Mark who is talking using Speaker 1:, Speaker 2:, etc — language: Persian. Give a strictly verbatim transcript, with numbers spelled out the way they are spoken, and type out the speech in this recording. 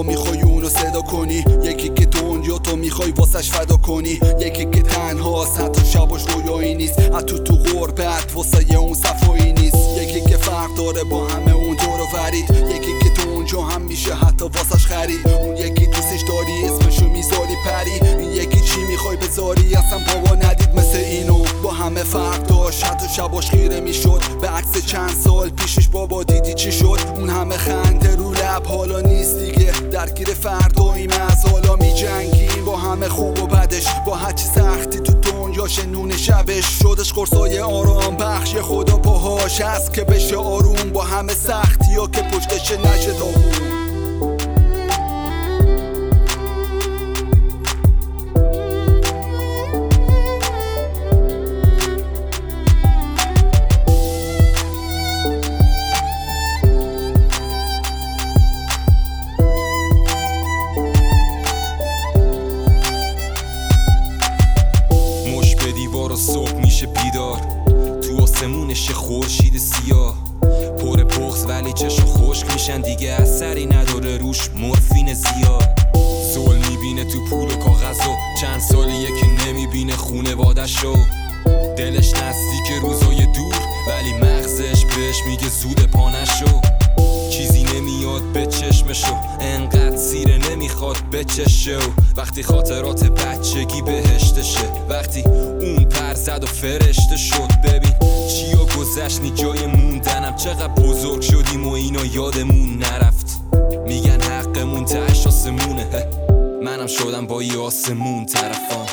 Speaker 1: تو میخوای اونو صدا کنی، یکی که دنیا تو میخوای واسش فدا کنی، یکی که تنهاست حتی شباش رویایی نیست، حتی تو غربت واسه اون صفایی نیست، یکی که فرق داره با همه اون دور و ورید، یکی که تو اونجا هم میشه حتی واسش خرید، اون یکی دوستش داری اسمشو میذاری پری، این یکی چی میخوای بذاری اصلا بابا ندید مثل اینو، با همه فرق داشت حتی شباش خیره میشد، به عکس چند سال پیشش بابا دیدی چی شد، اون همه خنده رو لب حالا نیست دیگه، درگیر فرداییم از حالا میجنگیم با همه خوب و بدش، با هرچی سختی تو دنیا شنون شبش شدش قرصای آرام بخش، خدا پاهاش هست که بشه آروم با همه سختی ها که پشتش نشه داغون.
Speaker 2: صبح میشه بیدار تو آسمونش خورشید سیاه، پر بغض ولی چشم خشک میشن دیگه، اثری نداره روش مورفین زیاد، ظلم میبینه تو پول و کاغذ و چند سالیه که نمیبینه خونواده‌شو، دلش نزدیک روزای دور ولی مغزش بهش میگه زود پانشو، چیزی نمیاد به چشمشو انقدر سیره نمیخواد بچشه، وقتی خاطرات بچگی بهشتشه، وقتی اون پر زد و فرشته شد، ببین چیا گذشت نی جای موندنم، چقدر بزرگ شدیم و اینا یادمون نرفت، میگن حقمون تهش آسمونه، منم شدم با یه آسمون طرفان.